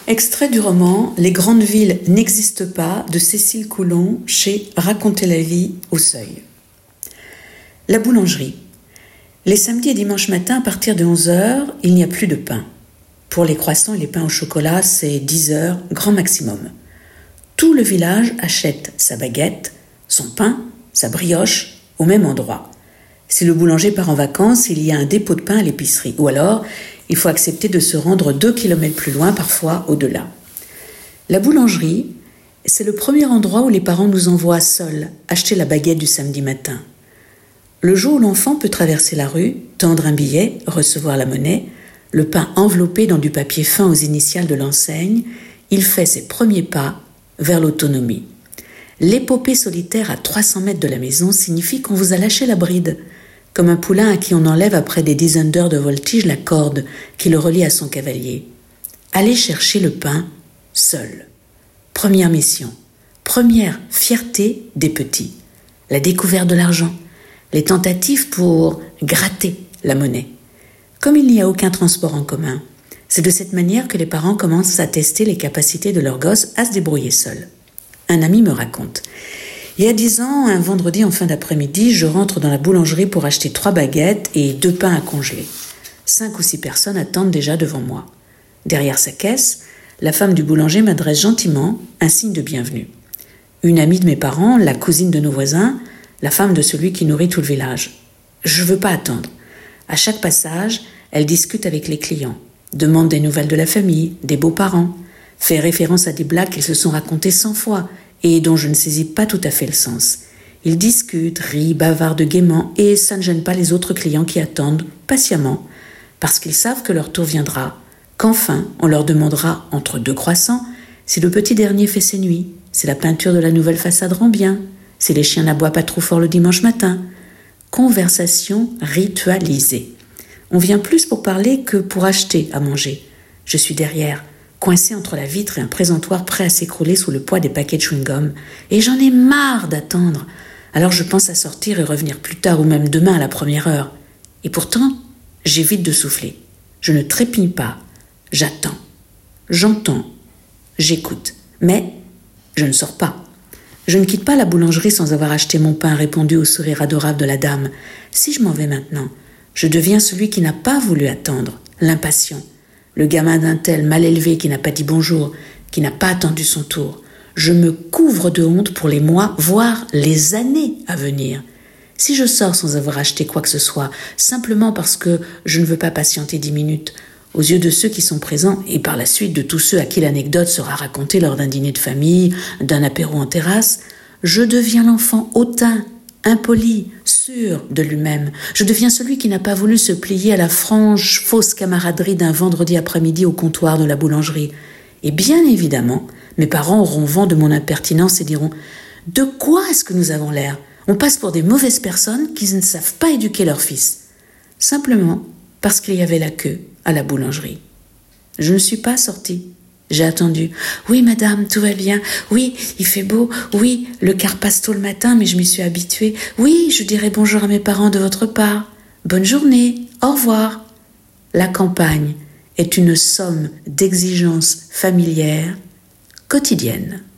Extrait du roman « Les grandes villes n'existent pas » de Cécile Coulon chez Raconter la vie au Seuil. La boulangerie. Les samedis et dimanches matins, à partir de 11h, il n'y a plus de pain. Pour les croissants et les pains au chocolat, c'est 10h, grand maximum. Tout le village achète sa baguette, son pain, sa brioche au même endroit. Si le boulanger part en vacances, il y a un dépôt de pain à l'épicerie. Ou alors, il faut accepter de se rendre 2 km plus loin, parfois au-delà. La boulangerie, c'est le premier endroit où les parents nous envoient seuls acheter la baguette du samedi matin. Le jour où l'enfant peut traverser la rue, tendre un billet, recevoir la monnaie, le pain enveloppé dans du papier fin aux initiales de l'enseigne, il fait ses premiers pas vers l'autonomie. L'épopée solitaire à 300 mètres de la maison signifie qu'on vous a lâché la bride, comme un poulain à qui on enlève après des dizaines d'heures de voltige la corde qui le relie à son cavalier. Aller chercher le pain seul. Première mission, première fierté des petits, la découverte de l'argent, les tentatives pour gratter la monnaie. Comme il n'y a aucun transport en commun, c'est de cette manière que les parents commencent à tester les capacités de leurs gosses à se débrouiller seuls. Un ami me raconte. Il y a 10 ans, un vendredi en fin d'après-midi, je rentre dans la boulangerie pour acheter 3 baguettes et 2 pains à congeler. 5 ou 6 personnes attendent déjà devant moi. Derrière sa caisse, la femme du boulanger m'adresse gentiment un signe de bienvenue. Une amie de mes parents, la cousine de nos voisins, la femme de celui qui nourrit tout le village. Je ne veux pas attendre. À chaque passage, elle discute avec les clients, demande des nouvelles de la famille, des beaux-parents, fait référence à des blagues qu'ils se sont racontées 100 fois et dont je ne saisis pas tout à fait le sens. Ils discutent, rient, bavardent gaiement et ça ne gêne pas les autres clients qui attendent patiemment parce qu'ils savent que leur tour viendra, qu'enfin on leur demandera entre 2 croissants si le petit dernier fait ses nuits, si la peinture de la nouvelle façade rend bien, si les chiens n'aboient pas trop fort le dimanche matin. Conversation ritualisée. On vient plus pour parler que pour acheter à manger. Je suis derrière, coincé entre la vitre et un présentoir prêt à s'écrouler sous le poids des paquets de chewing-gum. Et j'en ai marre d'attendre. Alors je pense à sortir et revenir plus tard ou même demain à la première heure. Et pourtant, j'évite de souffler. Je ne trépigne pas. J'attends. J'entends. J'écoute. Mais je ne sors pas. Je ne quitte pas la boulangerie sans avoir acheté mon pain, répondu au sourire adorable de la dame. Si je m'en vais maintenant, je deviens celui qui n'a pas voulu attendre, l'impatient. Le gamin d'un tel mal élevé qui n'a pas dit bonjour, qui n'a pas attendu son tour. Je me couvre de honte pour les mois, voire les années à venir. Si je sors sans avoir acheté quoi que ce soit, simplement parce que je ne veux pas patienter 10 minutes, aux yeux de ceux qui sont présents et par la suite de tous ceux à qui l'anecdote sera racontée lors d'un dîner de famille, d'un apéro en terrasse, je deviens l'enfant hautain, impoli, sûr de lui-même. Je deviens celui qui n'a pas voulu se plier à la franche, fausse camaraderie d'un vendredi après-midi au comptoir de la boulangerie. Et bien évidemment, mes parents auront vent de mon impertinence et diront « De quoi est-ce que nous avons l'air ? On passe pour des mauvaises personnes qui ne savent pas éduquer leur fils. » Simplement parce qu'il y avait la queue à la boulangerie. Je ne suis pas sortie. J'ai attendu. « Oui, madame, tout va bien. Oui, il fait beau. Oui, le car passe tôt le matin, mais je m'y suis habituée. Oui, je dirai bonjour à mes parents de votre part. Bonne journée. Au revoir. » La campagne est une somme d'exigences familières quotidiennes.